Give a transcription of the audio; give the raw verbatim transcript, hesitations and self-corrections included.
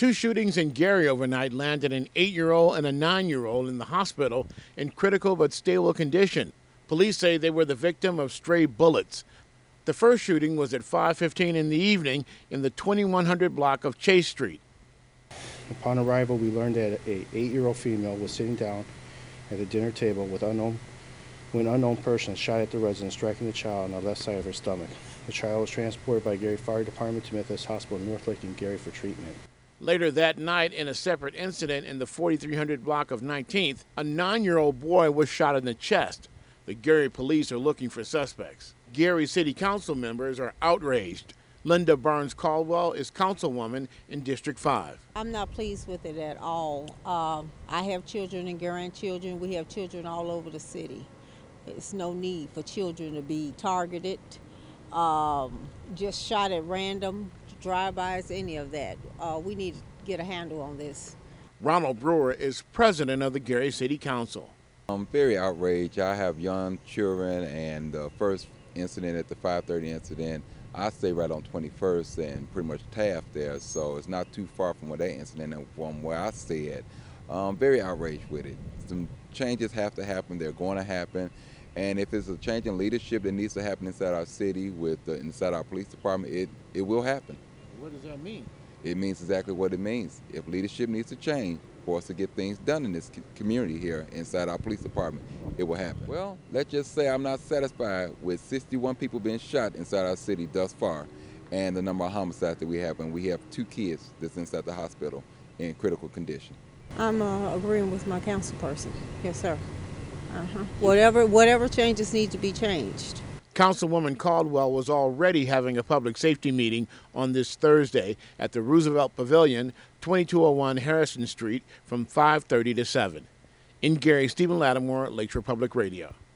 Two shootings in Gary overnight landed an eight-year-old and a nine-year-old in the hospital in critical but stable condition. Police say they were the victim of stray bullets. The first shooting was at five fifteen in the evening in the twenty-one hundred block of Chase Street. Upon arrival, we learned that an eight-year-old female was sitting down at the dinner table with unknown, when unknown persons shot at the resident, striking the child on the left side of her stomach. The child was transported by Gary Fire Department to Methodist Hospital in North Lake in Gary for treatment. Later that night, in a separate incident in the forty-three hundred block of nineteenth, a nine-year-old boy was shot in the chest. The Gary police are looking for suspects. Gary City Council members are outraged. Linda Barnes Caldwell is councilwoman in District five. I'm not pleased with it at all. Um, I have children and grandchildren. We have children all over the city. It's no need for children to be targeted, um, just shot at random, drive-bys, any of that. Uh, we need to get a handle on this. Ronald Brewer is president of the Gary City Council. I'm very outraged. I have young children, and the first incident at the five thirty incident, I stay right on twenty-first and pretty much Taft there, so it's not too far from where that incident and from where I stay at. I'm very outraged with it. Some changes have to happen. They're going to happen. And if it's a change in leadership that needs to happen inside our city, with the, inside our police department, it, it will happen. What does that mean? It means exactly what it means. If leadership needs to change for us to get things done in this community here inside our police department, it will happen. Well, let's just say I'm not satisfied with sixty-one people being shot inside our city thus far, and the number of homicides that we have, and we have two kids that's inside the hospital in critical condition. I'm uh, agreeing with my council person. Yes, sir. Uh-huh. Whatever, whatever changes need to be changed. Councilwoman Caldwell was already having a public safety meeting on this Thursday at the Roosevelt Pavilion, twenty-two oh one Harrison Street, from five thirty to seven. In Gary, Stephen Lattimore, Lakeshore Public Radio.